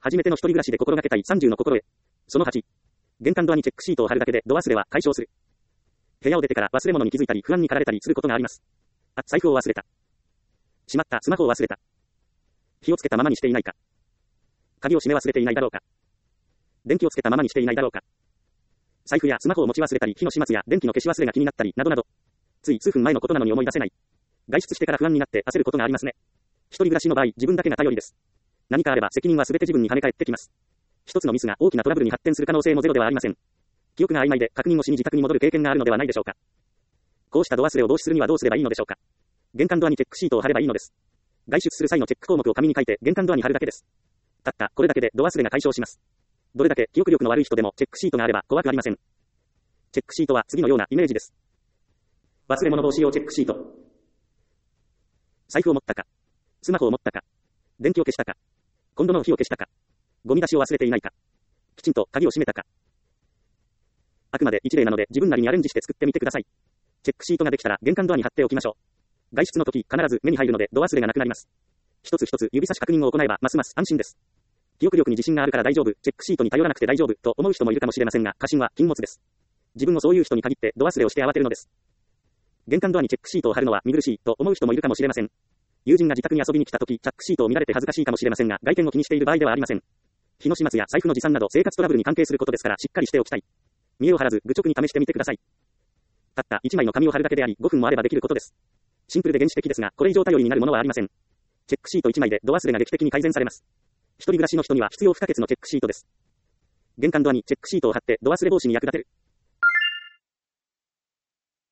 初めての一人暮らしで心がけたい30の心得。その8。玄関ドアにチェックシートを貼るだけでド忘れは解消する。部屋を出てから忘れ物に気づいたり不安に駆られたりすることがあります。あ、財布を忘れた。しまった、スマホを忘れた。火をつけたままにしていないか。鍵を閉め忘れていないだろうか。電気をつけたままにしていないだろうか。財布やスマホを持ち忘れたり、火の始末や電気の消し忘れが気になったり、などなど。つい数分前のことなのに思い出せない。外出してから不安になって焦ることがありますね。一人暮らしの場合、自分だけが頼りです。何かあれば責任は全て自分に跳ね返ってきます。一つのミスが大きなトラブルに発展する可能性もゼロではありません。記憶が曖昧で確認をしに自宅に戻る経験があるのではないでしょうか。こうしたド忘れを防止するにはどうすればいいのでしょうか。玄関ドアにチェックシートを貼ればいいのです。外出する際のチェック項目を紙に書いて玄関ドアに貼るだけです。たったこれだけでド忘れが解消します。どれだけ記憶力の悪い人でもチェックシートがあれば怖くありません。チェックシートは次のようなイメージです。忘れ物防止用チェックシート。財布を持ったか。スマホを持ったか。電気を消したか。コンロの火を消したか。ゴミ出しを忘れていないか。きちんと鍵を閉めたか。あくまで一例なので自分なりにアレンジして作ってみてください。チェックシートができたら玄関ドアに貼っておきましょう。外出の時必ず目に入るのでド忘れがなくなります。一つ一つ指差し確認を行えばますます安心です。記憶力に自信があるから大丈夫、チェックシートに頼らなくて大丈夫と思う人もいるかもしれませんが、過信は禁物です。自分もそういう人に限ってド忘れをして慌てるのです。玄関ドアにチェックシートを貼るのは見苦しいと思う人もいるかもしれません。友人が自宅に遊びに来た時、チェックシートを見られて恥ずかしいかもしれませんが、外見を気にしている場合ではありません。火の始末や財布の持参など生活トラブルに関係することですからしっかりしておきたい。見栄を張らず愚直に試してみてください。たった1枚の紙を貼るだけであり5分もあればできることです。シンプルで原始的ですが、これ以上頼りになるものはありません。チェックシート1枚でド忘れが劇的に改善されます。一人暮らしの人には必要不可欠のチェックシートです。玄関ドアにチェックシートを貼ってド忘れ防止に役立てる。